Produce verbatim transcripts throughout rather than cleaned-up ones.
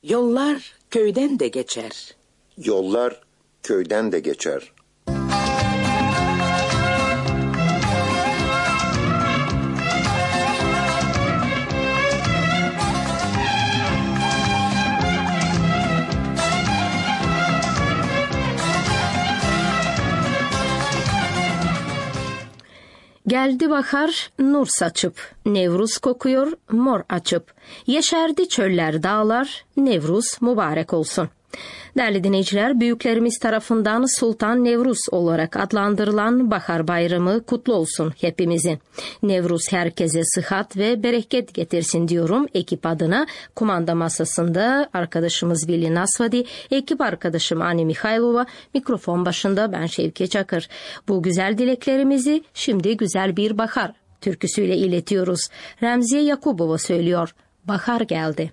Yollar köyden de geçer. Yollar köyden de geçer. Geldi bahar nur saçıp, Nevruz kokuyor mor açıp. Yeşerdi çöller dağlar, Nevruz mübarek olsun. Değerli dinleyiciler, büyüklerimiz tarafından Sultan Nevruz olarak adlandırılan Bahar Bayramı kutlu olsun hepimizin. Nevruz herkese sıhhat ve bereket getirsin diyorum ekip adına. Kumanda masasında arkadaşımız Vili Nasvadi, ekip arkadaşım Ani Mihailova, mikrofon başında ben Şevki Çakır. Bu güzel dileklerimizi şimdi güzel bir bahar türküsüyle iletiyoruz. Remziye Yakubova söylüyor. Bahar geldi.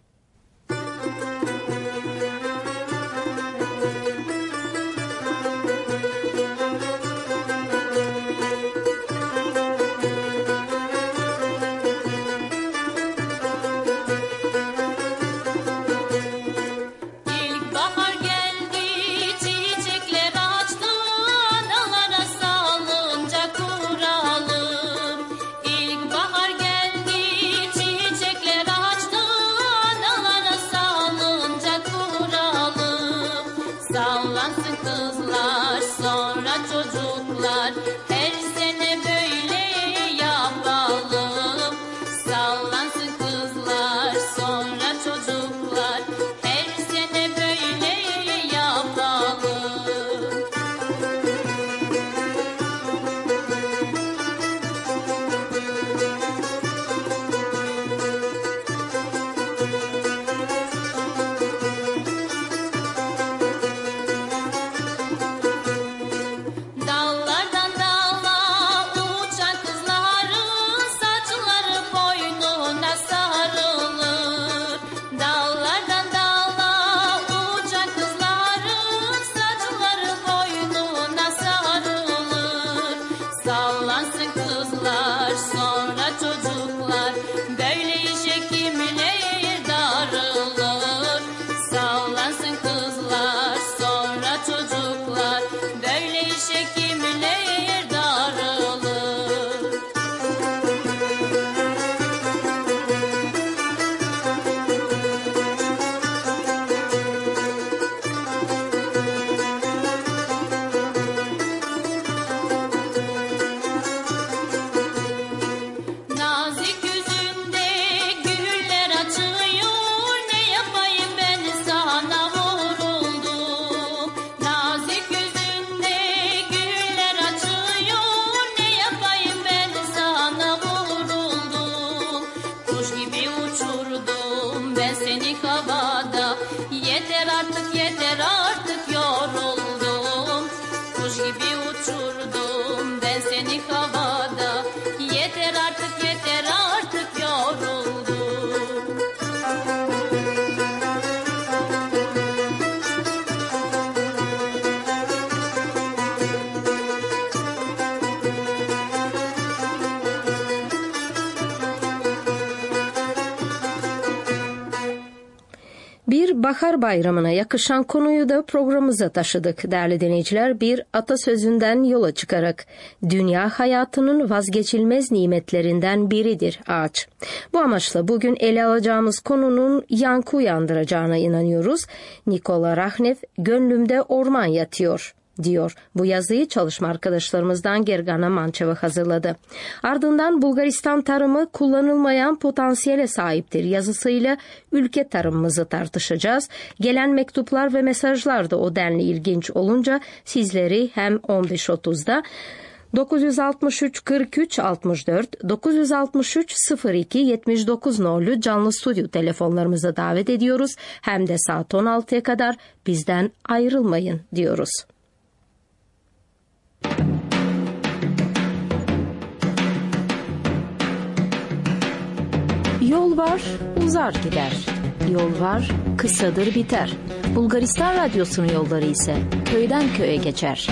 Bir bahar bayramına yakışan konuyu da programımıza taşıdık değerli dinleyiciler. Bir atasözünden yola çıkarak dünya hayatının vazgeçilmez nimetlerinden biridir ağaç. Bu amaçla bugün ele alacağımız konunun yankı uyandıracağına inanıyoruz. Nikola Rahnev gönlümde orman yatıyor diyor. Bu yazıyı çalışma arkadaşlarımızdan Gergana Mançeva hazırladı. Ardından Bulgaristan tarımı kullanılmayan potansiyele sahiptir yazısıyla ülke tarımımızı tartışacağız. Gelen mektuplar ve mesajlar da o denli ilginç olunca sizleri hem on beş otuzda dokuz altı üç kırk üç altmış dört dokuz altı üç sıfır iki yetmiş dokuz nolu canlı stüdyo telefonlarımıza davet ediyoruz. Hem de saat on altıya kadar bizden ayrılmayın diyoruz. Yol var, uzar gider. Yol var, kısadır biter. Bulgaristan Radyosu'nun yolları ise köyden köye geçer.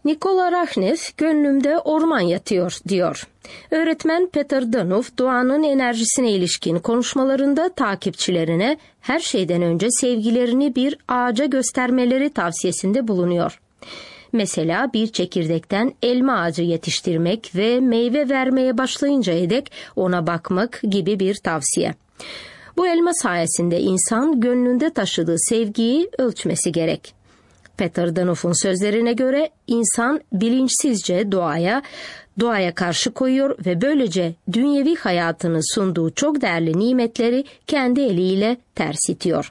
Nikola Rahnev, gönlümde orman yatıyor diyor. Öğretmen Peter Danuf, doğanın enerjisine ilişkin konuşmalarında takipçilerine her şeyden önce sevgilerini bir ağaca göstermeleri tavsiyesinde bulunuyor. Mesela bir çekirdekten elma ağacı yetiştirmek ve meyve vermeye başlayıncaya dek ona bakmak gibi bir tavsiye. Bu elma sayesinde insan gönlünde taşıdığı sevgiyi ölçmesi gerek. Peter Danuf'un sözlerine göre insan bilinçsizce doğaya, doğaya karşı koyuyor ve böylece dünyevi hayatının sunduğu çok değerli nimetleri kendi eliyle ters itiyor.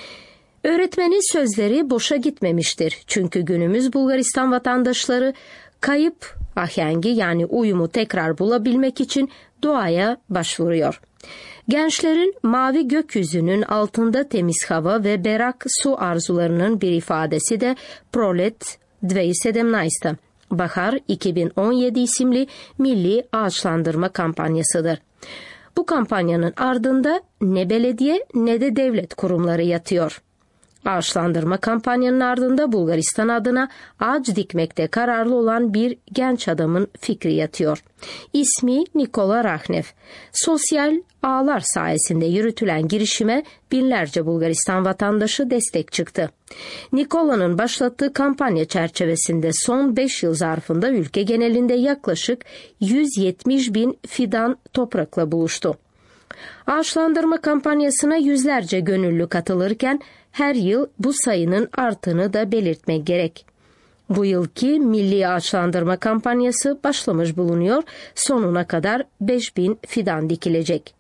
Öğretmenin sözleri boşa gitmemiştir. Çünkü günümüz Bulgaristan vatandaşları kayıp ahengi yani uyumu tekrar bulabilmek için doğaya başvuruyor. Gençlerin mavi gökyüzünün altında temiz hava ve berrak su arzularının bir ifadesi de Prolet dve sedemnaeste, Bahar iki bin on yedi isimli milli ağaçlandırma kampanyasıdır. Bu kampanyanın ardında ne belediye ne de devlet kurumları yatıyor. Ağaçlandırma kampanyanın ardında Bulgaristan adına ağaç dikmekte kararlı olan bir genç adamın fikri yatıyor. İsmi Nikola Rahnev. Sosyal ağlar sayesinde yürütülen girişime binlerce Bulgaristan vatandaşı destek çıktı. Nikola'nın başlattığı kampanya çerçevesinde son beş yıl zarfında ülke genelinde yaklaşık yüz yetmiş bin fidan toprakla buluştu. Ağaçlandırma kampanyasına yüzlerce gönüllü katılırken her yıl bu sayının arttığını da belirtmek gerek. Bu yılki milli ağaçlandırma kampanyası başlamış bulunuyor. Sonuna kadar beş bin fidan dikilecek.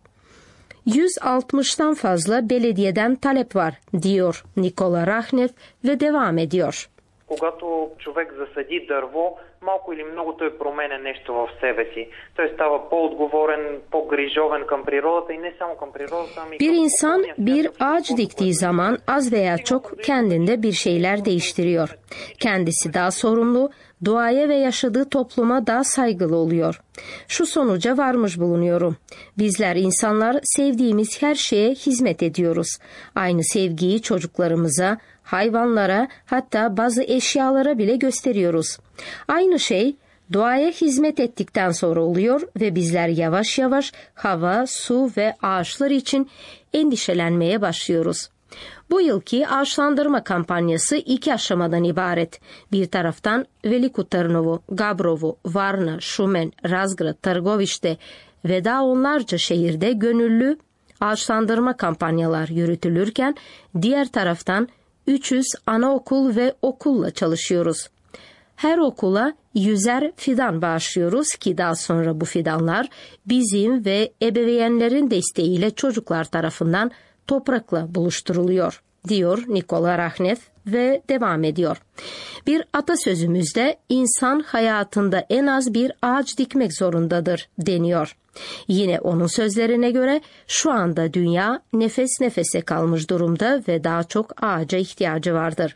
yüz altmıştan fazla belediyeden talep var, diyor Nikola Rahnev ve devam ediyor. Когато човек засади дърво, малко или много той променя нещо в себе си. Той става по-отговорен, по-грижовен към природата и не само към природата, ами Bir insan bir ağaç diktiği zaman az veya çok kendinde bir şeyler değiştiriyor. Kendisi daha sorumlu, doğaya ve yaşadığı topluma daha saygılı oluyor. Şu sonuca varmış bulunuyorum. Bizler insanlar sevdiğimiz her şeye hizmet ediyoruz. Aynı sevgiyi çocuklarımıza, hayvanlara, hatta bazı eşyalara bile gösteriyoruz. Aynı şey doğaya hizmet ettikten sonra oluyor ve bizler yavaş yavaş hava, su ve ağaçlar için endişelenmeye başlıyoruz. Bu yılki ağaçlandırma kampanyası iki aşamadan ibaret. Bir taraftan Veliko Tırnovo, Gabrovo, Varna, Şumen, Razgrad, Tırgovište ve daha onlarca şehirde gönüllü ağaçlandırma kampanyalar yürütülürken diğer taraftan üç yüz anaokul ve okulla çalışıyoruz. Her okula yüzer fidan bağışlıyoruz ki daha sonra bu fidanlar bizim ve ebeveynlerin desteğiyle çocuklar tarafından toprakla buluşturuluyor, diyor Nikola Rahnev ve devam ediyor. Bir atasözümüzde insan hayatında en az bir ağaç dikmek zorundadır deniyor. Yine onun sözlerine göre şu anda dünya nefes nefese kalmış durumda ve daha çok ağaca ihtiyacı vardır.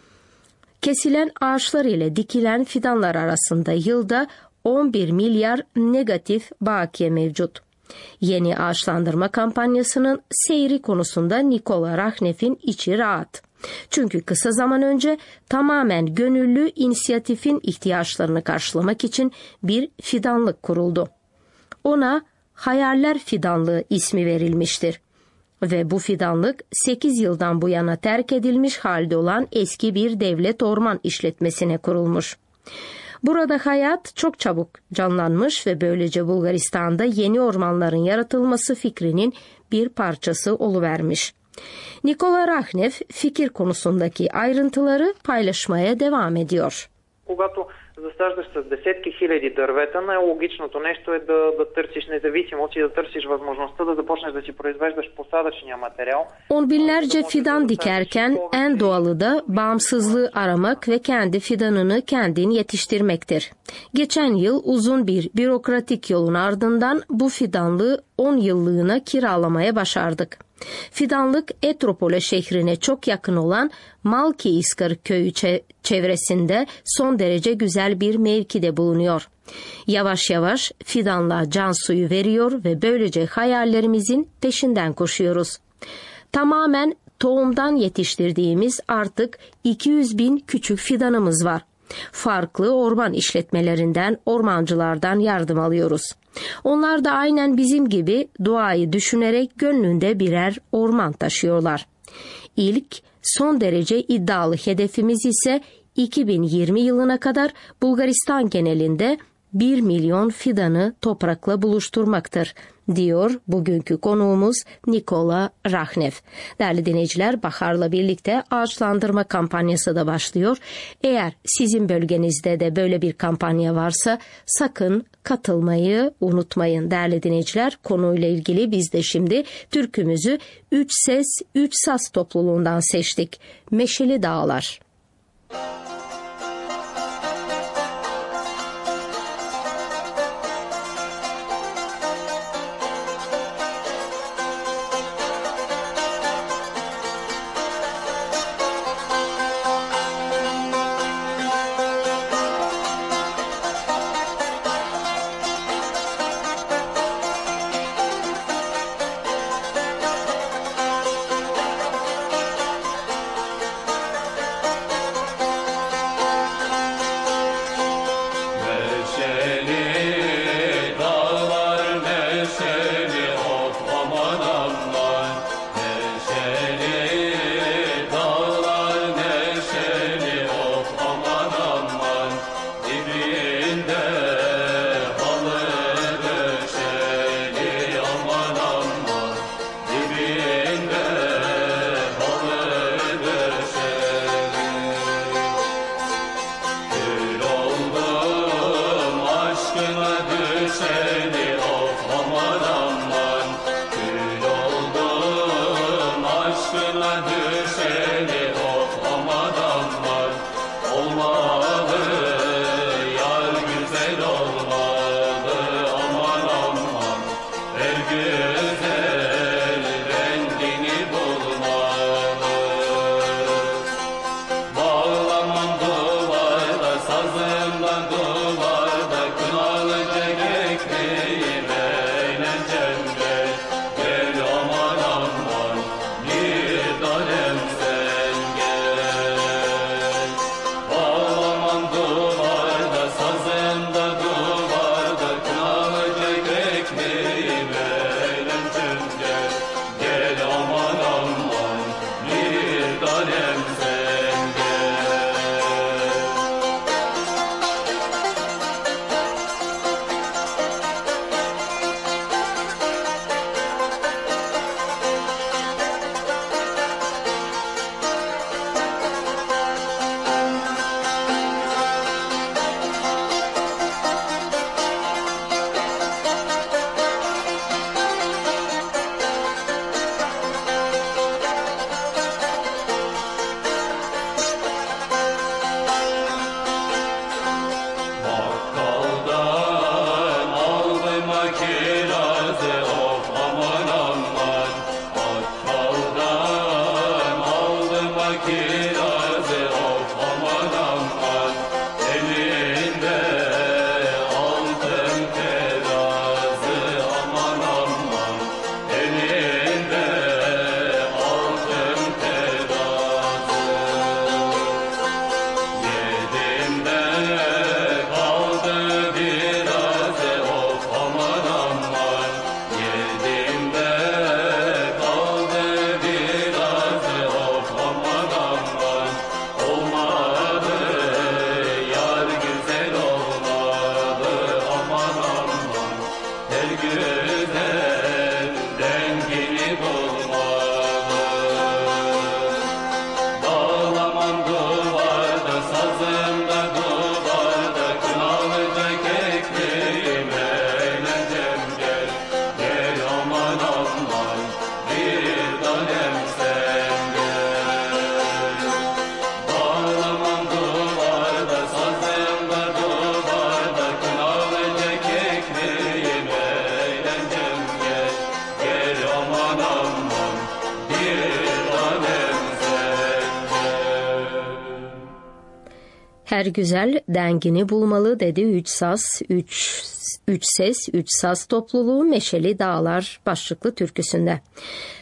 Kesilen ağaçlar ile dikilen fidanlar arasında yılda on bir milyar negatif bakiye mevcut. Yeni ağaçlandırma kampanyasının seyri konusunda Nikola Rahnev'in içi rahat. Çünkü kısa zaman önce tamamen gönüllü inisiyatifin ihtiyaçlarını karşılamak için bir fidanlık kuruldu. Ona Hayaller Fidanlığı ismi verilmiştir. Ve bu fidanlık sekiz yıldan bu yana terk edilmiş halde olan eski bir devlet orman işletmesine kurulmuş. Burada hayat çok çabuk canlanmış ve böylece Bulgaristan'da yeni ormanların yaratılması fikrinin bir parçası oluvermiş. Nikola Rahnev fikir konusundaki ayrıntıları paylaşmaya devam ediyor. Когато засаждаш с десетки хиляди дървета, най-логичното нещо е да, да търсиш независимост и да търсиш възможността да започнеш да си произвеждаш посадъчния материал. On binlerce fidan dikerken en doğalı da bağımsızlığı aramak ve kendi fidanını kendin yetiştirmektir. Geçen yıl uzun bir bürokratik yolun ardından bu fidanlığı on yıllığına kiralamaya başardık. Fidanlık Etropole şehrine çok yakın olan Malki-İskar köyü çevresinde son derece güzel bir mevkide bulunuyor. Yavaş yavaş fidanlığa can suyu veriyor ve böylece hayallerimizin peşinden koşuyoruz. Tamamen tohumdan yetiştirdiğimiz artık iki yüz bin küçük fidanımız var. Farklı orman işletmelerinden, ormancılardan yardım alıyoruz. Onlar da aynen bizim gibi doğayı düşünerek gönlünde birer orman taşıyorlar. İlk, son derece iddialı hedefimiz ise iki bin yirmi yılına kadar Bulgaristan genelinde bir milyon fidanı toprakla buluşturmaktır, diyor bugünkü konuğumuz Nikola Rahnev. Değerli dinleyiciler, baharla birlikte ağaçlandırma kampanyası da başlıyor. Eğer sizin bölgenizde de böyle bir kampanya varsa sakın katılmayı unutmayın. Değerli dinleyiciler, konuyla ilgili biz de şimdi türkümüzü Üç Ses, Üç Saz topluluğundan seçtik. Meşeli Dağlar. Her güzel dengini bulmalı dedi Üç Saz, Üç, üç Ses, Üç Saz topluluğu Meşeli Dağlar başlıklı türküsünde.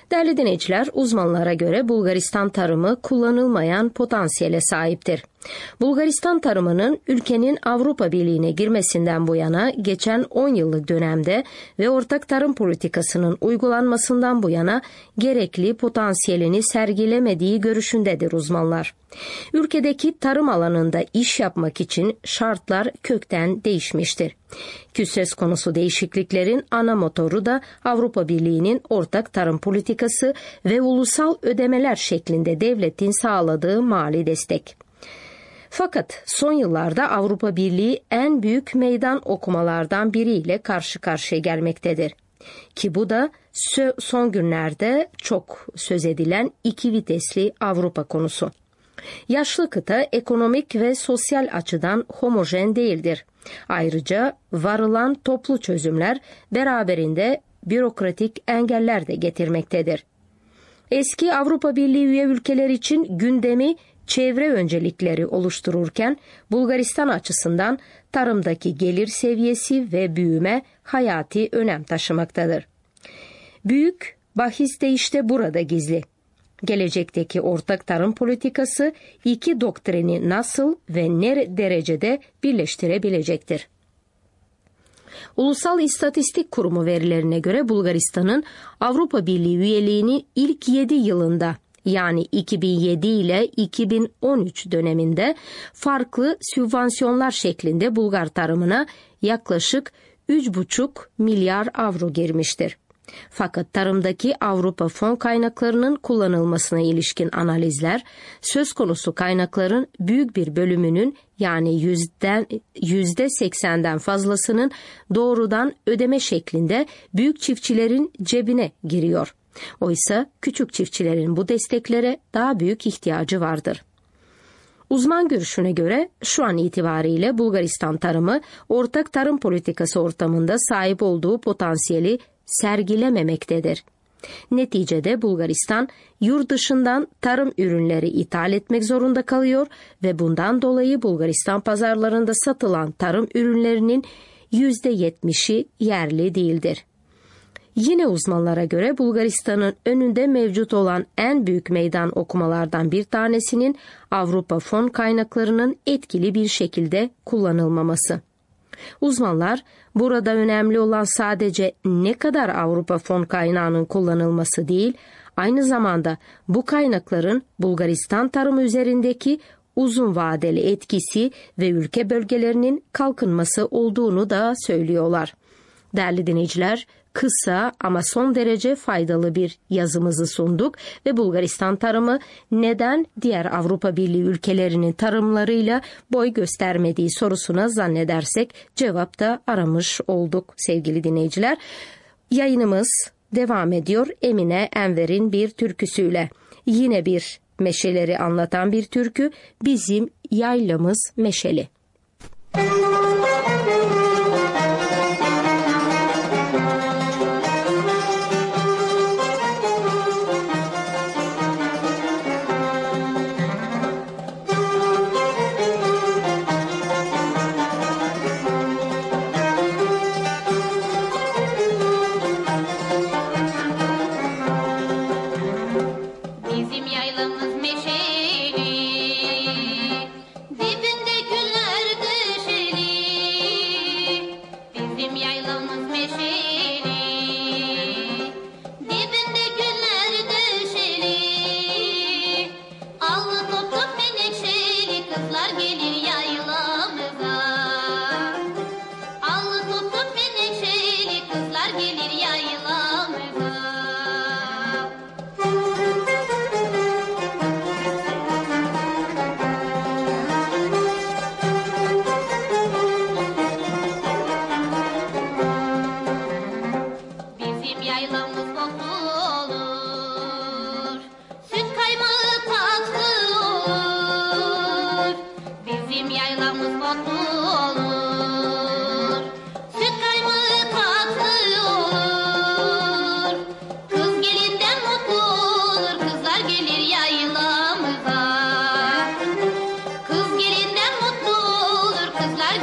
Değerli dinleyiciler, uzmanlara göre Bulgaristan tarımı kullanılmayan potansiyele sahiptir. Bulgaristan tarımının ülkenin Avrupa Birliği'ne girmesinden bu yana geçen on yıllık dönemde ve ortak tarım politikasının uygulanmasından bu yana gerekli potansiyelini sergilemediği görüşündedir uzmanlar. Ülkedeki tarım alanında iş yapmak için şartlar kökten değişmiştir. Ki söz konusu değişikliklerin ana motoru da Avrupa Birliği'nin ortak tarım politikası ve ulusal ödemeler şeklinde devletin sağladığı mali destek. Fakat son yıllarda Avrupa Birliği en büyük meydan okumalardan biriyle karşı karşıya gelmektedir. Ki bu da son günlerde çok söz edilen iki vitesli Avrupa konusu. Yaşlı kıta ekonomik ve sosyal açıdan homojen değildir. Ayrıca varılan toplu çözümler beraberinde bürokratik engeller de getirmektedir. Eski Avrupa Birliği üye ülkeler için gündemi çevre öncelikleri oluştururken Bulgaristan açısından tarımdaki gelir seviyesi ve büyüme hayati önem taşımaktadır. Büyük bahis de işte burada gizli. Gelecekteki ortak tarım politikası iki doktrini nasıl ve ne derecede birleştirebilecektir? Ulusal İstatistik Kurumu verilerine göre Bulgaristan'ın Avrupa Birliği üyeliğini ilk yedi yılında yani iki bin yedi ile iki bin on üç döneminde farklı sübvansiyonlar şeklinde Bulgar tarımına yaklaşık üç buçuk milyar avro girmiştir. Fakat tarımdaki Avrupa fon kaynaklarının kullanılmasına ilişkin analizler, söz konusu kaynakların büyük bir bölümünün yani yüzden, yüzde seksenden fazlasının doğrudan ödeme şeklinde büyük çiftçilerin cebine giriyor. Oysa küçük çiftçilerin bu desteklere daha büyük ihtiyacı vardır. Uzman görüşüne göre şu an itibariyle Bulgaristan tarımı ortak tarım politikası ortamında sahip olduğu potansiyeli sergilememektedir. Neticede Bulgaristan yurt dışından tarım ürünleri ithal etmek zorunda kalıyor ve bundan dolayı Bulgaristan pazarlarında satılan tarım ürünlerinin yüzde yetmişi yerli değildir. Yine uzmanlara göre Bulgaristan'ın önünde mevcut olan en büyük meydan okumalardan bir tanesinin Avrupa fon kaynaklarının etkili bir şekilde kullanılmaması. Uzmanlar, burada önemli olan sadece ne kadar Avrupa fon kaynağının kullanılması değil, aynı zamanda bu kaynakların Bulgaristan tarımı üzerindeki uzun vadeli etkisi ve ülke bölgelerinin kalkınması olduğunu da söylüyorlar. Değerli dinleyiciler, kısa ama son derece faydalı bir yazımızı sunduk ve Bulgaristan tarımı neden diğer Avrupa Birliği ülkelerinin tarımlarıyla boy göstermediği sorusuna zannedersek cevap da aramış olduk sevgili dinleyiciler. Yayınımız devam ediyor Emine Enver'in bir türküsüyle. Yine bir meşeleri anlatan bir türkü, Bizim Yaylamız Meşeli.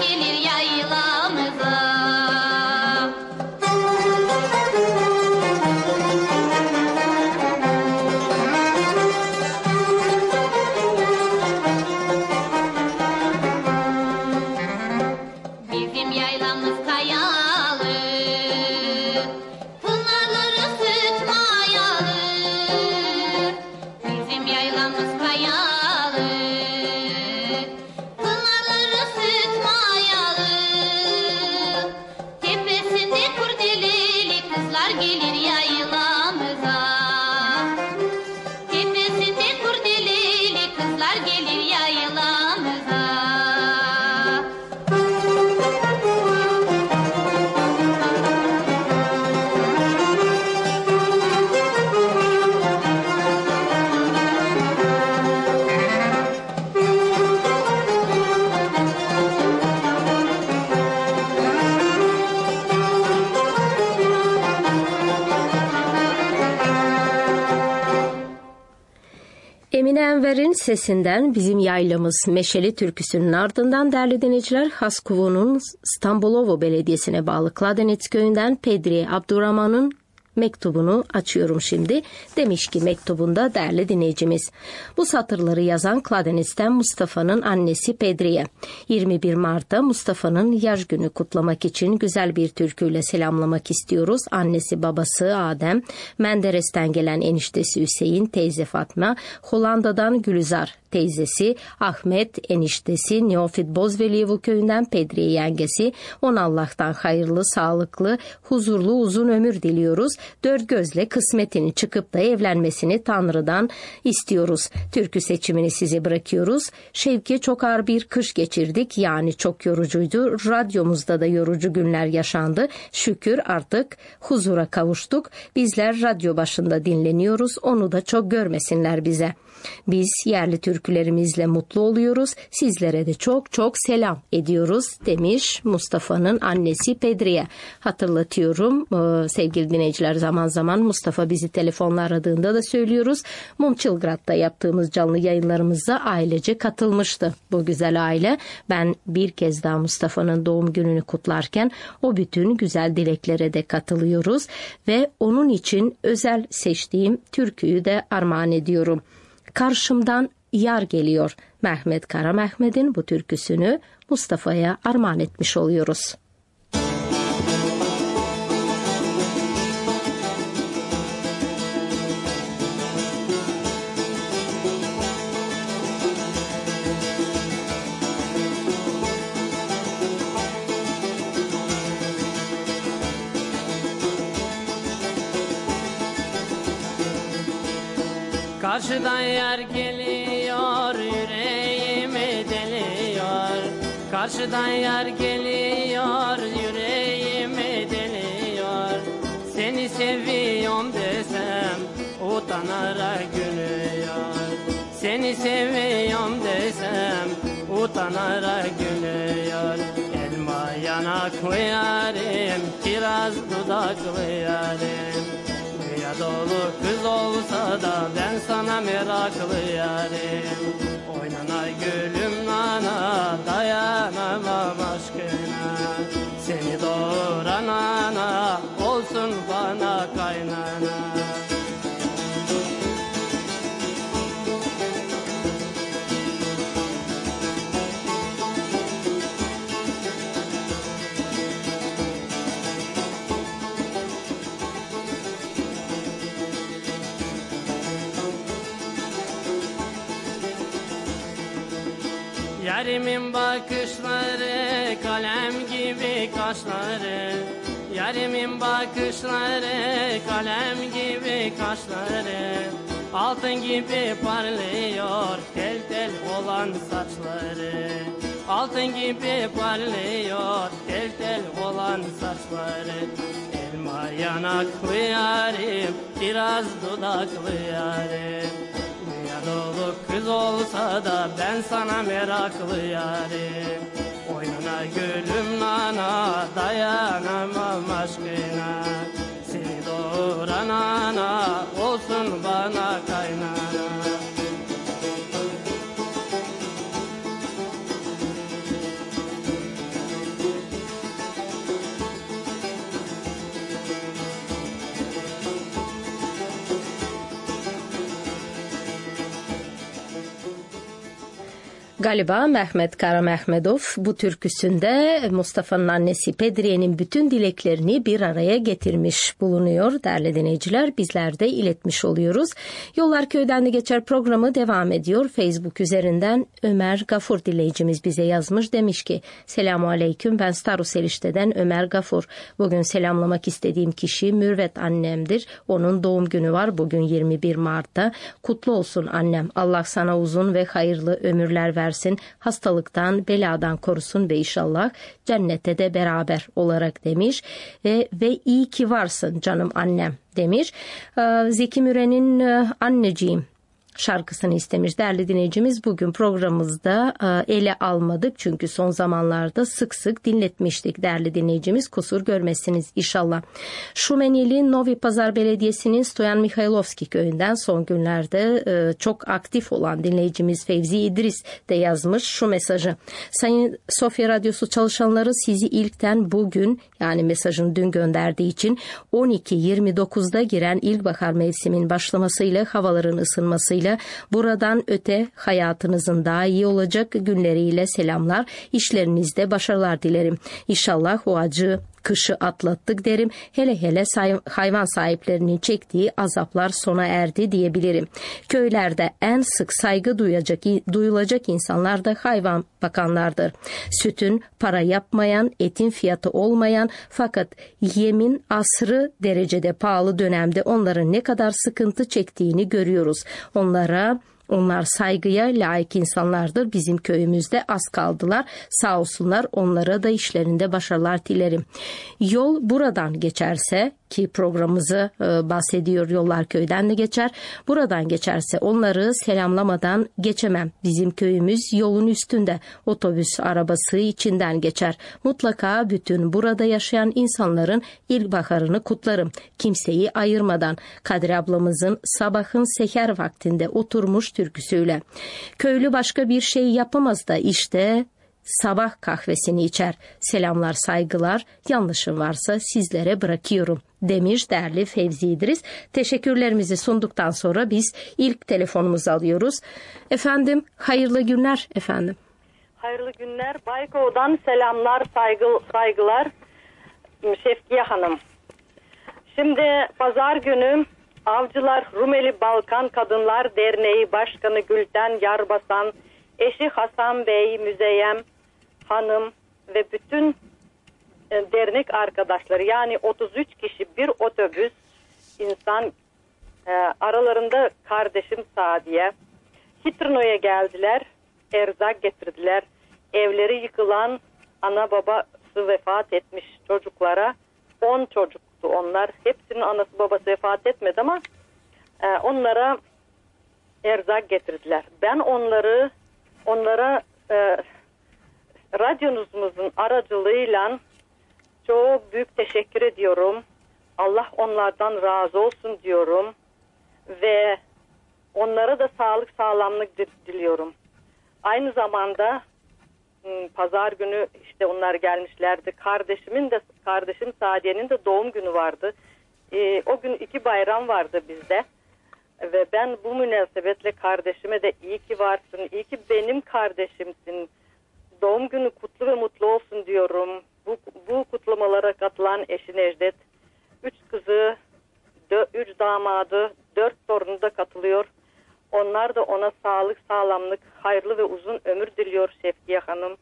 Gelir yaylamıza. Enver'in sesinden bizim yaylamız Meşeli türküsünün ardından değerli dinleyiciler Haskuvo'nun Stambolovo Belediyesi'ne bağlı Kladenets köyünden Pedri Abdurrahman'ın mektubunu açıyorum şimdi. Demiş ki mektubunda değerli dinleyicimiz. Bu satırları yazan Kladenets'ten Mustafa'nın annesi Pedri'ye. yirmi bir Mart'ta Mustafa'nın yaş günü kutlamak için güzel bir türküyle selamlamak istiyoruz. Annesi babası Adem, Menderes'ten gelen eniştesi Hüseyin, teyze Fatma, Hollanda'dan Gülizar, teyzesi Ahmet, eniştesi Neofit Bozveliyevo köyünden Pedriye yengesi. Ona Allah'tan hayırlı, sağlıklı, huzurlu uzun ömür diliyoruz. Dört gözle kısmetini çıkıp da evlenmesini Tanrı'dan istiyoruz. Türkü seçimini size bırakıyoruz. Şevki çok ağır bir kış geçirdik. Yani çok yorucuydu. Radyomuzda da yorucu günler yaşandı. Şükür artık huzura kavuştuk. Bizler radyo başında dinleniyoruz. Onu da çok görmesinler bize. Biz yerli türkülerimizle mutlu oluyoruz. Sizlere de çok çok selam ediyoruz demiş Mustafa'nın annesi Pedriye. Hatırlatıyorum ee, sevgili dinleyiciler, zaman zaman Mustafa bizi telefonla aradığında da söylüyoruz. Mumçılgrad'da yaptığımız canlı yayınlarımıza ailece katılmıştı bu güzel aile. Ben bir kez daha Mustafa'nın doğum gününü kutlarken o bütün güzel dileklere de katılıyoruz ve onun için özel seçtiğim türküyü de armağan ediyorum. Karşımdan yar geliyor. Mehmet Kara Mehmet'in bu türküsünü Mustafa'ya armağan etmiş oluyoruz. Karşıdan yer geliyor, yüreğimi deliyor. Karşıdan yer geliyor, yüreğimi deliyor. Seni seviyorum desem utanarak gülüyor. Seni seviyorum desem utanarak gülüyor. Elma yanaklı yarim, kiraz dudaklı yarim. Ya dolu kız olsa da ben sana meraklı yarim. Oynana gülüm nana, dayanamam aşkına. Seni doğuran ana, olsun bana kaynana. Yarimin bakışları kalem gibi kaşları. Yarimin bakışları kalem gibi kaşları. Altın gibi parlıyor tel tel olan saçları. Altın gibi parlıyor tel tel olan saçları. Elma yanaklı yarim, biraz dudaklı yarim. Dolu kız olsa da ben sana meraklı yarim. Oynana gülüm nana, dayanamam aşkına. Seni doğuran ana, olsun bana kaynana. Galiba Mehmet Kara Mehmetov bu türküsünde Mustafa'nın annesi Pedriye'nin bütün dileklerini bir araya getirmiş bulunuyor. Değerli dinleyiciler, bizler de iletmiş oluyoruz. Yollar Köy'den de geçer programı devam ediyor. Facebook üzerinden Ömer Gafur dinleyicimiz bize yazmış. Demiş ki selamu aleyküm, ben Starus Elişte'den Ömer Gafur. Bugün selamlamak istediğim kişi Mürvet annemdir. Onun doğum günü var bugün yirmi bir Mart'ta. Kutlu olsun annem. Allah sana uzun ve hayırlı ömürler versin. Hastalıktan, beladan korusun ve inşallah cennete de beraber olarak demiş. Ve, ve iyi ki varsın canım annem demiş. Zeki Müren'in anneciğim şarkısını istemiş değerli dinleyicimiz. Bugün programımızda e, ele almadık çünkü son zamanlarda sık sık dinletmiştik değerli dinleyicimiz. Kusur görmezsiniz inşallah. Şumenili Novi Pazar Belediyesi'nin Stoyan Mihailovski köyünden son günlerde e, çok aktif olan dinleyicimiz Fevzi İdris de yazmış şu mesajı. Sayın Sofya Radyosu çalışanları, sizi ilkten bugün, yani mesajını dün gönderdiği için, on iki yirmi dokuzda giren ilkbahar mevsimin başlamasıyla, havaların ısınmasıyla buradan öte hayatınızın daha iyi olacak günleriyle selamlar. İşlerinizde başarılar dilerim. İnşallah o acı kışı atlattık derim. Hele hele say- hayvan sahiplerinin çektiği azaplar sona erdi diyebilirim. Köylerde en sık saygı duyacak, duyulacak insanlar da hayvan bakanlardır. Sütün para yapmayan, etin fiyatı olmayan fakat yemin asrı derecede pahalı dönemde onların ne kadar sıkıntı çektiğini görüyoruz. Onlara Onlar saygıya layık insanlardır. Bizim köyümüzde az kaldılar. Sağ olsunlar, onlara da işlerinde başarılar dilerim. Yol buradan geçerse, ki programımızı e, bahsediyor, yollar köyden de geçer. Buradan geçerse onları selamlamadan geçemem. Bizim köyümüz yolun üstünde. Otobüs arabası içinden geçer. Mutlaka bütün burada yaşayan insanların ilkbaharını kutlarım. Kimseyi ayırmadan. Kadir ablamızın sabahın seher vaktinde oturmuş türküsüyle. Köylü başka bir şey yapamaz da işte sabah kahvesini içer. Selamlar, saygılar. Yanlışım varsa sizlere bırakıyorum demiş değerli Fevzi İdris. Teşekkürlerimizi sunduktan sonra biz ilk telefonumuzu alıyoruz. Efendim, hayırlı günler efendim. Hayırlı günler. Bayko'dan selamlar, saygı, saygılar. Şefkiye Hanım. Şimdi pazar günü Avcılar Rumeli Balkan Kadınlar Derneği Başkanı Gülten Yarbasan, eşi Hasan Bey, Müzeyyem Hanım ve bütün e, dernek arkadaşları, yani otuz üç kişi bir otobüs insan, e, aralarında kardeşim Sadiye, Hitrino'ya geldiler, erzak getirdiler. Evleri yıkılan, ana babası vefat etmiş çocuklara, on çocuktu onlar. Hepsinin anası babası vefat etmedi ama e, onlara erzak getirdiler. Ben onları onlara e, radyonuzun aracılığıyla çok büyük teşekkür ediyorum. Allah onlardan razı olsun diyorum ve onlara da sağlık sağlamlık diliyorum. Aynı zamanda pazar günü işte onlar gelmişlerdi. Kardeşimin de kardeşim Sadiye'nin de doğum günü vardı. Ee, o gün iki bayram vardı bizde. Ve ben bu münasebetle kardeşime de iyi ki varsın, iyi ki benim kardeşimsin, doğum günü kutlu ve mutlu olsun diyorum. Bu, bu kutlamalara katılan eşi Necdet, üç kızı, dö, üç damadı, dört torunu da katılıyor. Onlar da ona sağlık, sağlamlık, hayırlı ve uzun ömür diliyor Şefkiye Hanım.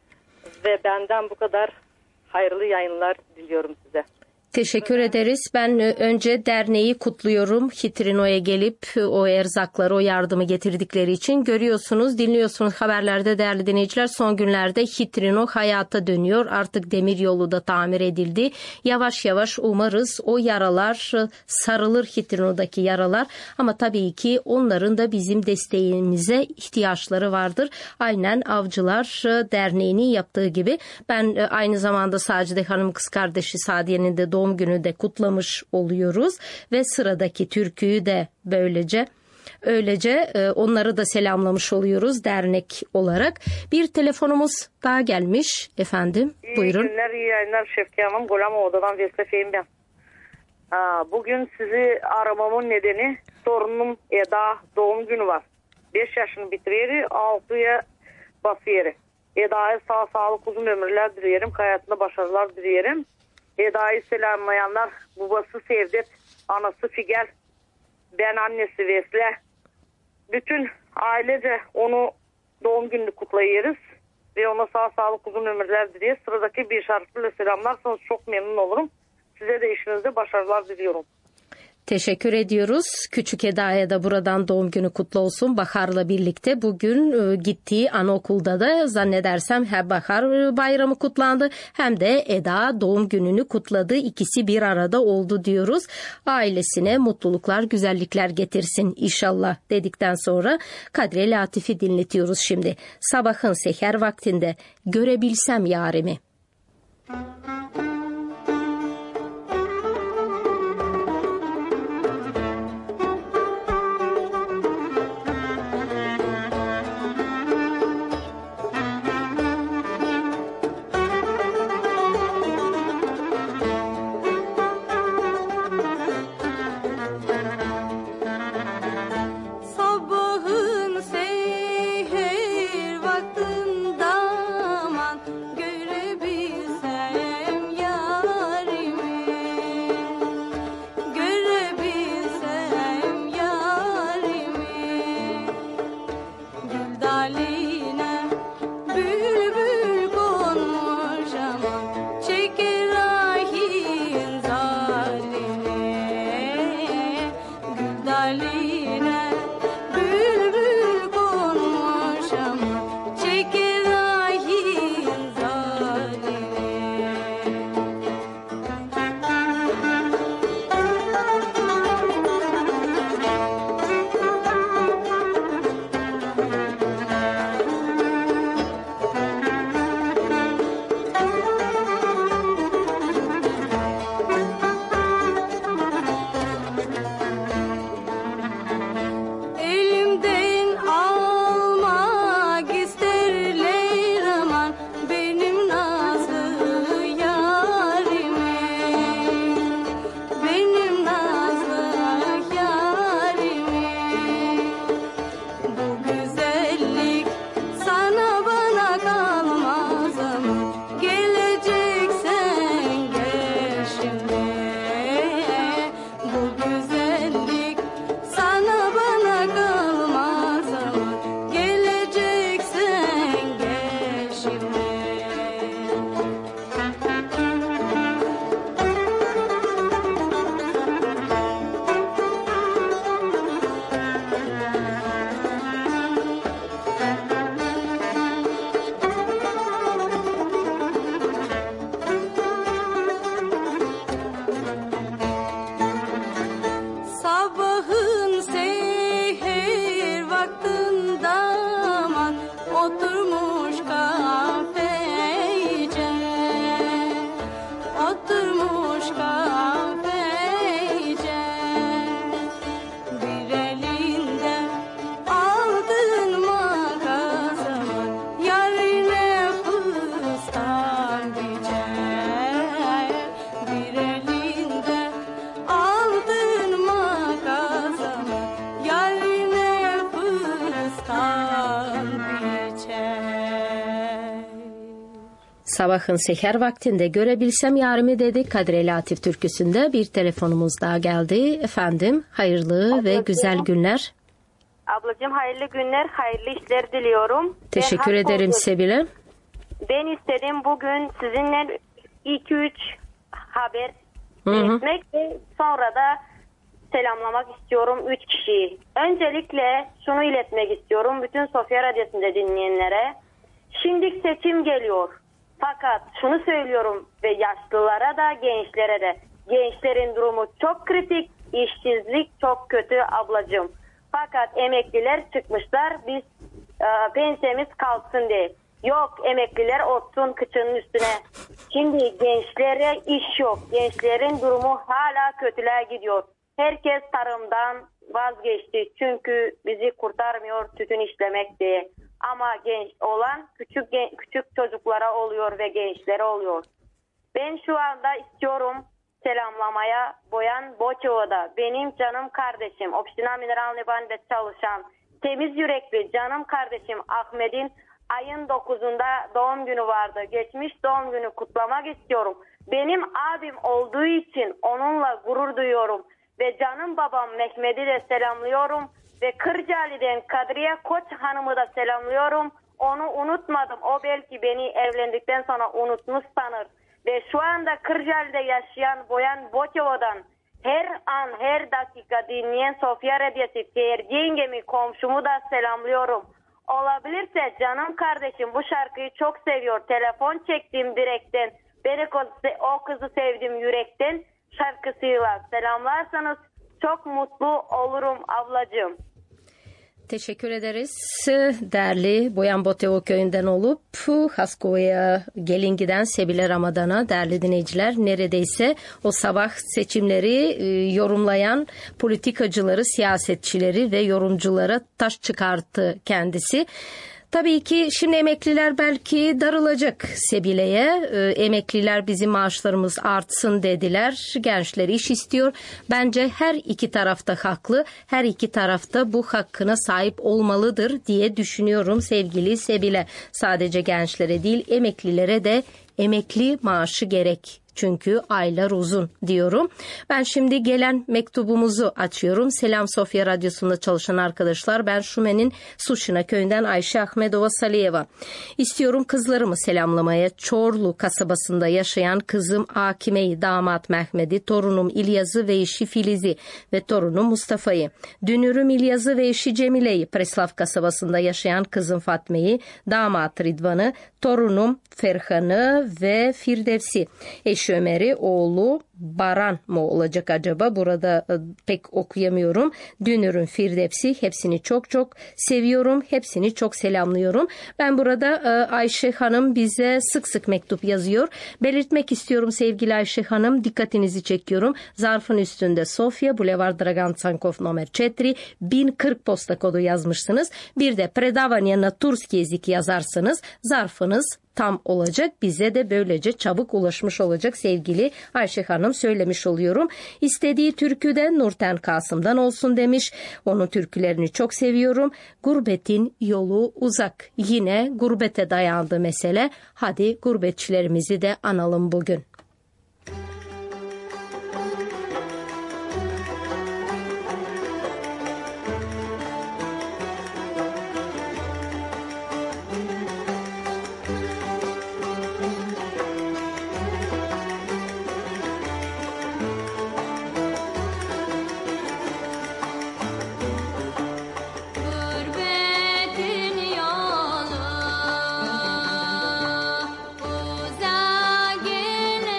Ve benden bu kadar hayırlı yayınlar diliyorum size. Teşekkür ederiz. Ben önce derneği kutluyorum. Hitrino'ya gelip o erzakları, o yardımı getirdikleri için. Görüyorsunuz, dinliyorsunuz haberlerde değerli dinleyiciler. Son günlerde Hitrino hayata dönüyor. Artık demir yolu da tamir edildi. Yavaş yavaş umarız o yaralar sarılır, Hitrino'daki yaralar. Ama tabii ki onların da bizim desteğimize ihtiyaçları vardır. Aynen Avcılar Derneği'nin yaptığı gibi. Ben aynı zamanda Sacide Hanım kız kardeşi Sadiye'nin de doğum günü de kutlamış oluyoruz ve sıradaki türküyü de böylece öylece onları da selamlamış oluyoruz dernek olarak. Bir telefonumuz daha gelmiş efendim. İyi Buyurun. İyi günler, iyi yayınlar Şefkiye Hanım. Golamoğlu'dan Veslefeyim ben. Aa, bugün sizi aramamın nedeni torunum Eda doğum günü var. beş yaşını bitiriyor, altıya basıyor. Eda'ya sağ sağlık uzun ömürler dilerim. Hayatında başarılar dilerim. Eda'yı selamlayanlar babası Sevdet, anası Figen, ben annesi Vesle. Bütün ailece onu doğum gününü kutlayırız ve ona sağ sağlık uzun ömürler dileriz. Sıradaki bir şarkıyla selamlarsanız çok memnun olurum. Size de işinizde başarılar diliyorum. Teşekkür ediyoruz. Küçük Eda'ya da buradan doğum günü kutlu olsun. Bahar'la birlikte bugün e, gittiği anaokulda da zannedersem hem Bahar bayramı kutlandı hem de Eda doğum gününü kutladı. İkisi bir arada oldu diyoruz. Ailesine mutluluklar, güzellikler getirsin inşallah dedikten sonra Kadri Latif'i dinletiyoruz şimdi. Sabahın seher vaktinde görebilsem yarimi. Sabahın seher vaktinde görebilsem yarimi dedi. Kadri Latif türküsünde bir telefonumuz daha geldi. Efendim hayırlı Ablacığım, ve güzel günler. Ablacığım hayırlı günler, hayırlı işler diliyorum. Teşekkür ben ederim Sebile. Ben istedim bugün sizinle iki üç haber etmek ve sonra da selamlamak istiyorum üç kişiyi. Öncelikle şunu iletmek istiyorum bütün Sofya Radyosu'nda dinleyenlere. Şimdi seçim geliyor. Fakat şunu söylüyorum ve yaşlılara da gençlere de. Gençlerin durumu çok kritik, işsizlik çok kötü ablacığım. Fakat emekliler çıkmışlar biz e, pensiyemiz kalksın diye. Yok emekliler otursun kıçının üstüne. Şimdi gençlere iş yok. Gençlerin durumu hala kötüler gidiyor. Herkes tarımdan vazgeçti. Çünkü bizi kurtarmıyor tütün işlemek diye. Ama genç olan küçük küçük çocuklara oluyor ve gençlere oluyor. Ben şu anda istiyorum selamlamaya Boyan Boçova'da benim canım kardeşim Opşina Mineral Neban'da çalışan temiz yürekli canım kardeşim Ahmet'in ayın dokuzunda doğum günü vardı. Geçmiş doğum günü kutlamak istiyorum. Benim abim olduğu için onunla gurur duyuyorum. Ve canım babam Mehmet'i de selamlıyorum. Ve Kırcaali'den Kadriye Koç Hanım'ı da selamlıyorum. Onu unutmadım. O belki beni evlendikten sonra unutmuş sanır. Ve şu anda Kırcaali'de yaşayan Boyan Boçova'dan her an, her dakika dinleyen Sofya Radyası Ferdi yengemi, komşumu da selamlıyorum. Olabilirse canım kardeşim bu şarkıyı çok seviyor. Telefon çektim direkten. Ben o kızı sevdim yürekten şarkısıyla. Selamlarsanız çok mutlu olurum ablacığım. Teşekkür ederiz. Değerli Boyan Botevo köyünden olup Haskova'ya gelin giden Sebile Ramadan'a, değerli dinleyiciler, neredeyse o sabah seçimleri yorumlayan politikacıları, siyasetçileri ve yorumculara taş çıkarttı kendisi. Tabii ki şimdi emekliler belki darılacak Sebile'ye. E, emekliler bizim maaşlarımız artsın dediler. Gençler iş istiyor. Bence her iki tarafta haklı. Her iki tarafta bu hakkına sahip olmalıdır diye düşünüyorum sevgili Sebile. Sadece gençlere değil, emeklilere de emekli maaşı gerek. Çünkü aylar uzun diyorum. Ben şimdi gelen mektubumuzu açıyorum. Selam Sofya Radyosu'nda çalışan arkadaşlar. Ben Şumen'in Suşina köyünden Ayşe Ahmedova Saliyeva. İstiyorum kızlarımı selamlamaya. Çorlu kasabasında yaşayan kızım Akime'yi, damat Mehmet'i, torunum İlyaz'ı ve eşi Filiz'i ve torunum Mustafa'yı. Dünürüm İlyaz'ı ve eşi Cemile'yi, Preslav kasabasında yaşayan kızım Fatme'yi, damat Ridvan'ı, torunum Ferhan'ı ve Firdevs'i. Eşi Ömer'i, oğlu Baran mı olacak acaba? Burada e, pek okuyamıyorum. Dünür'ün Firdevs'i, hepsini çok çok seviyorum. Hepsini çok selamlıyorum. Ben burada e, Ayşe Hanım bize sık sık mektup yazıyor. Belirtmek istiyorum sevgili Ayşe Hanım. Dikkatinizi çekiyorum. Zarfın üstünde Sofya, Boulevard Dragan Tsankov numara dört, bin kırk posta kodu yazmışsınız. Bir de Predavanya na Turski Yezik yazarsanız zarfınız tam olacak. Bize de böylece çabuk ulaşmış olacak sevgili Ayşe Hanım, söylemiş oluyorum. İstediği türkü de Nurten Kasım'dan olsun demiş. Onun türkülerini çok seviyorum. Gurbetin yolu uzak. Yine gurbete dayandı mesele. Hadi gurbetçilerimizi de analım bugün. Uzak gelir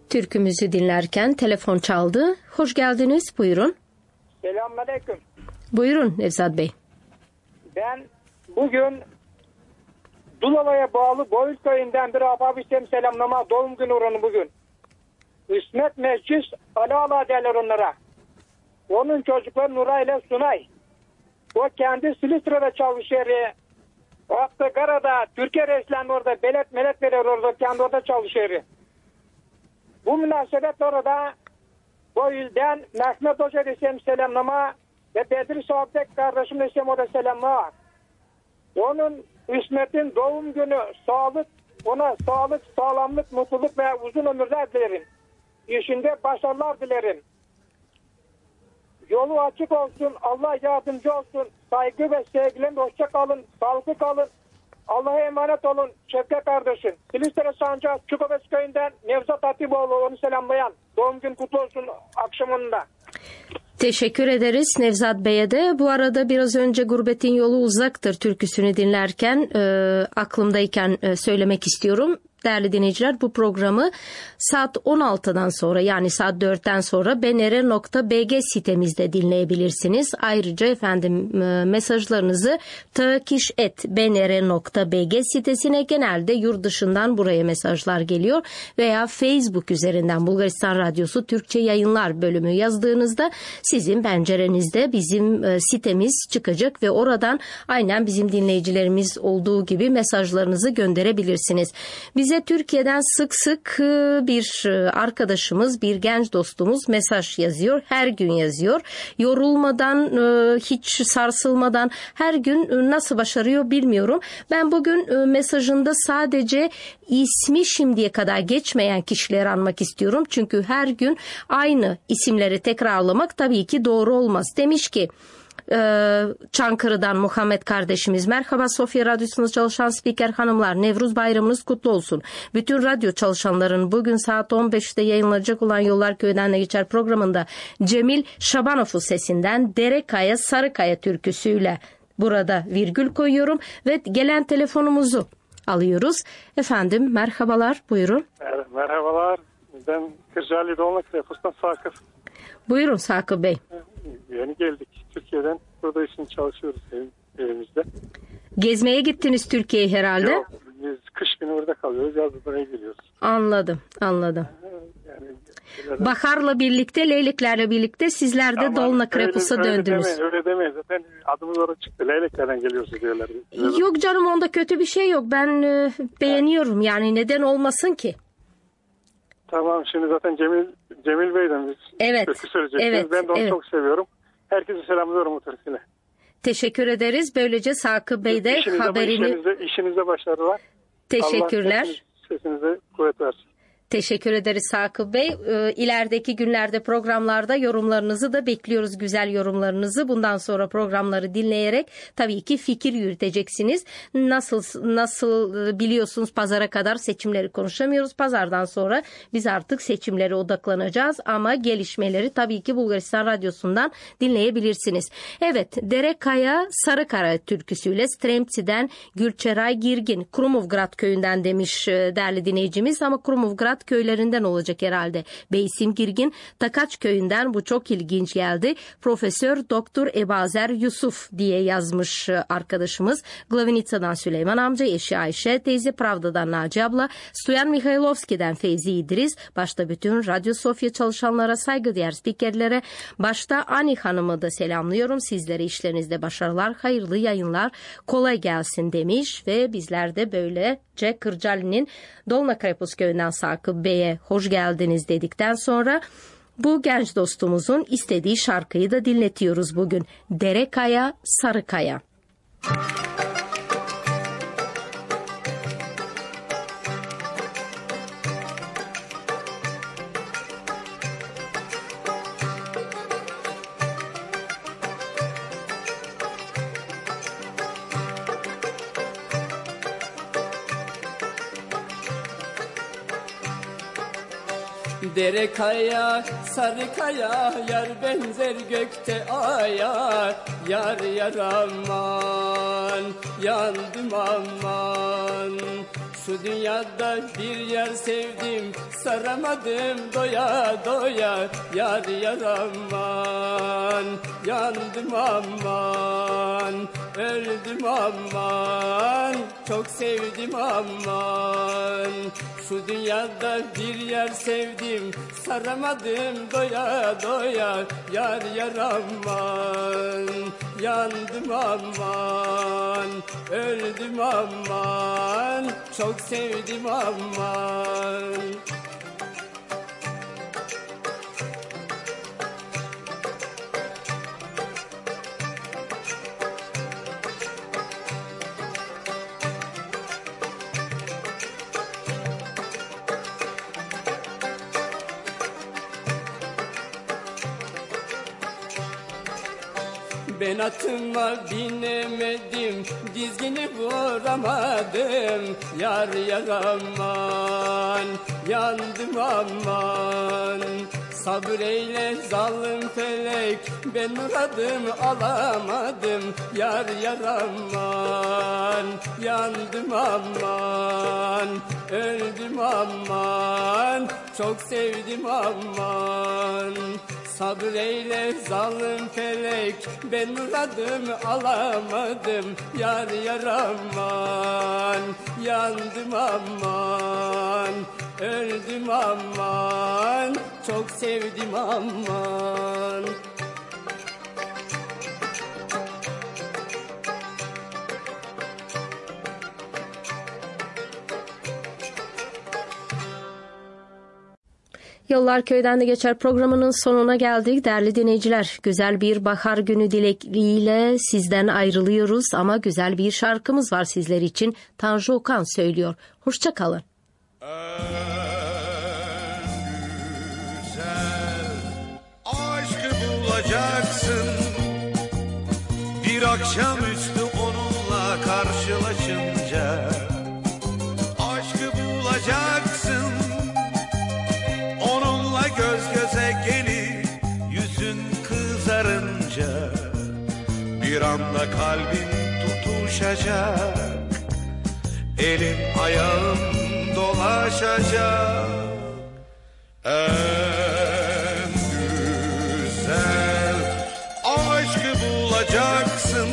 Türkümüzü dinlerken telefon çaldı. Hoş geldiniz. Buyurun. Selamünaleyküm. Buyurun Nevzat Bey. Ben bugün Dulava'ya bağlı Boyut köyünden bir ababistem selamlama doğum günü oranı bugün. İsmet Meclis Ala Ala derler onlara. Onun çocukları Nuray ile Sunay. O kendi Silistre'de çalışıyor. Aktakara'da Türkiye reislerini orada belet melet veriyor orada. Kendi orada çalışıyor. Bu münasebet orada o yüzden Mehmet Hoca desem selamlama ve Bedri Sohbet kardeşim desem o da selamlama. Onun İsmet'in doğum günü sağlık, ona sağlık, sağlamlık, mutluluk ve uzun ömürler dilerim. İşinde başarılar dilerim. Yolu açık olsun, Allah yardımcı olsun. Saygı ve sevgilerle hoşça kalın, sağlıklı kalın. Allah'a emanet olun Şevket kardeşim. Silistre Sancak Çukovec köyünden Nevzat Hatipoğlu, onu selamlayan. Doğum gün kutlu olsun akşamında. Teşekkür ederiz Nevzat Bey'e de. Bu arada biraz önce Gurbetin Yolu Uzaktır türküsünü dinlerken e, aklımdayken e, söylemek istiyorum. Değerli dinleyiciler, bu programı saat on altıdan sonra, yani saat dörtten sonra benere nokta b g sitemizde dinleyebilirsiniz. Ayrıca efendim mesajlarınızı takiş et benere nokta b g sitesine, genelde yurt dışından buraya mesajlar geliyor, veya Facebook üzerinden Bulgaristan Radyosu Türkçe Yayınlar bölümü yazdığınızda sizin pencerenizde bizim sitemiz çıkacak ve oradan aynen bizim dinleyicilerimiz olduğu gibi mesajlarınızı gönderebilirsiniz. Bize Türkiye'den sık sık bir arkadaşımız, bir genç dostumuz mesaj yazıyor. Her gün yazıyor. Yorulmadan, hiç sarsılmadan her gün nasıl başarıyor bilmiyorum. Ben bugün mesajında sadece ismi şimdiye kadar geçmeyen kişileri anmak istiyorum. Çünkü her gün aynı isimleri tekrarlamak tabii ki doğru olmaz. Demiş ki Çankırı'dan Muhammed kardeşimiz, merhaba Sofya Radyosu'nda çalışan spiker hanımlar, Nevruz bayramınız kutlu olsun. Bütün radyo çalışanların bugün saat on beşte yayınlanacak olan Yollar Köyü'den de geçer programında Cemil Şabanov'un sesinden Derekaya Sarıkaya türküsüyle burada virgül koyuyorum ve gelen telefonumuzu alıyoruz. Efendim merhabalar, buyurun. Merhabalar, ben Kırcaali Dolmak Refus'tan Sakıf. Buyurun Sakıf Bey. Yeni geldik Türkiye'den. Burada için çalışıyoruz evimizde. Gezmeye gittiniz Türkiye'ye herhalde. Yok, biz kış günü orada kalıyoruz. Yazda buraya geliyoruz. Anladım, anladım. Yani, Bahar'la birlikte, Leylekler'le birlikte sizler de Dolnak Repus'a döndünüz. Öyle demeyin, öyle demeyin. Zaten adımız orada çıktı. Leylekler'den geliyoruz diyorlar. Yok canım, onda kötü bir şey yok. Ben e, beğeniyorum yani, neden olmasın ki? Tamam, şimdi zaten Cemil Cemil Bey'den biz evet, türkü söyleyeceksiniz. Evet, ben de onu evet. çok seviyorum. Herkese selamlıyorum o türküyle. Teşekkür ederiz. Böylece Sakıp Bey de işinizde, haberini... İşinizde, işinizde başarılar. Teşekkürler. Allah sesinize kuvvet versin. Teşekkür ederiz Sakıp Bey. Ee, ilerideki günlerde programlarda yorumlarınızı da bekliyoruz, güzel yorumlarınızı. Bundan sonra programları dinleyerek tabii ki fikir yürüteceksiniz. Nasıl nasıl biliyorsunuz, pazara kadar seçimleri konuşamıyoruz. Pazardan sonra biz artık seçimlere odaklanacağız ama gelişmeleri tabii ki Bulgaristan Radyosu'ndan dinleyebilirsiniz. Evet, Derekaya Sarıkaya türküsüyle Stremtsi'den Gülçeray Girgin, Krumovgrad köyünden demiş değerli dinleyicimiz, ama Krumovgrad köylerinden olacak herhalde. Beysim Girgin Takaç köyünden, bu çok ilginç geldi. Profesör Doktor Ebazer Yusuf diye yazmış arkadaşımız. Glavinitsa'dan Süleyman amca, eşi Ayşe teyze, Pravda'dan Naci abla, Stoyan Mihailovski'den Feyzi İdris, başta bütün Radyo Sofya çalışanlara, saygıdeğer spikerlere, başta Ani Hanım'ı da selamlıyorum. Sizlere işlerinizde başarılar, hayırlı yayınlar, kolay gelsin demiş ve bizler de böylece Kırcaali'nin Dolnak Repus köyünden Sakıp Bey'e hoş geldiniz dedikten sonra bu genç dostumuzun istediği şarkıyı da dinletiyoruz bugün. Derekaya Sarıkaya. Dere kaya, sarı kaya, yar benzer gökte aya. Yar yar aman, yandım aman. Şu dünyada bir yer sevdim, saramadım doya doya. Yar yar aman, yandım aman. Öldüm aman, çok sevdim aman. Şu dünyada bir yer sevdim, saramadım doya doya. Yar yar aman, yandım aman. Öldüm aman, çok sevdim aman. Ben atıma binemedim, dizgini vuramadım. Yar yar aman, yandım aman. Sabreyle zalim felek, ben muradımı alamadım. Yar yar aman, yandım aman. Öldüm aman, çok sevdim aman. Sabreyle zalim felek, ben muradımı alamadım. Yar yar aman, yandım aman. Öldüm aman, çok sevdim aman. Yollar Köyden de Geçer programının sonuna geldik değerli dinleyiciler. Güzel bir bahar günü dileğiyle sizden ayrılıyoruz ama güzel bir şarkımız var sizler için. Tanju Okan söylüyor. Hoşça kalın. Güzel aşkı bulacaksın, bir akşamüstü onunla karşılaşınca. Aşkı bulacaksın, onunla göz göze gelip yüzün kızarınca. Bir anda kalbin tutuşacak, elin ayağın dolaşacak. En güzel aşkı bulacaksın,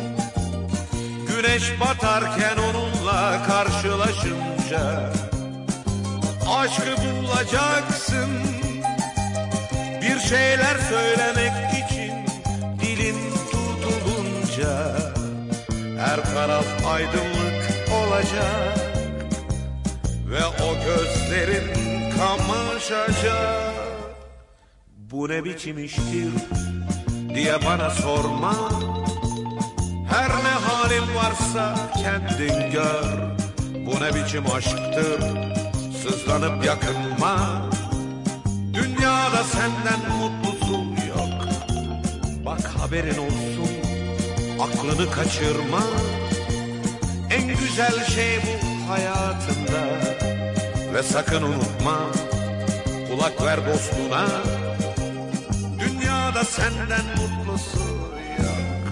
güneş batarken onunla karşılaşınca. Aşkı bulacaksın, bir şeyler söylemek için dilin tutulunca. Her taraf aydınlık olacak ve o gözlerin kamaşacak. Bu ne biçim iştir diye bana sorma, her ne halin varsa kendin gör. Bu ne biçim aşktır, sızlanıp yakınma, dünyada senden mutlusu yok. Bak haberin olsun, aklını kaçırma, en güzel şey bu hayatında. Ve sakın unutma, kulak ver dostuna, dünyada senden mutlusu yok.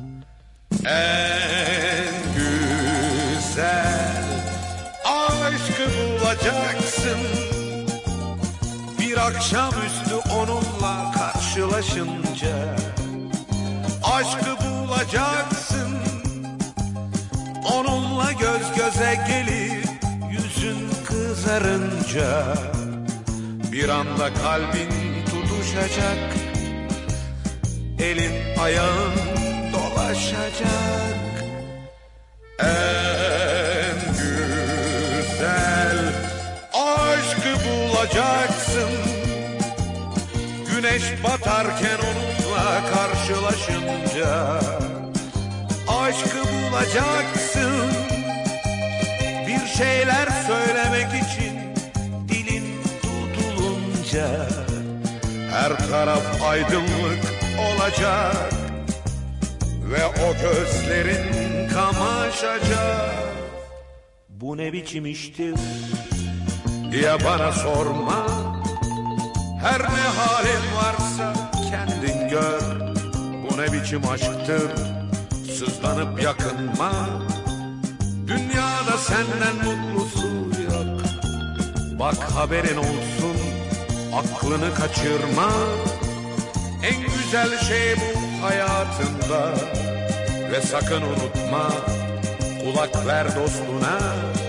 En güzel aşkı bulacaksın, bir akşamüstü onunla karşılaşınca. Aşkı bulacaksın, onunla göz göze gelip yüzün kızarınca. Bir anda kalbin tutuşacak, elin ayağın dolaşacak. En güzel aşkı bulacaksın, güneş batarken onunla karşılaşınca. Aşkı bulacaksın, bir şeyler söylemek için dilin tutulunca. Her taraf aydınlık olacak ve o gözlerin kamaşacak. Bu ne biçim iştir diye bana sorma, Her ne halin varsa kendin gör. Bu ne biçim aşktır, sızlanıp yakınma. Dünyada senden mutlusu yok. Bak haberin olsun, aklını kaçırma. En güzel şey bu hayatında. Ve sakın unutma, kulak ver dostuna.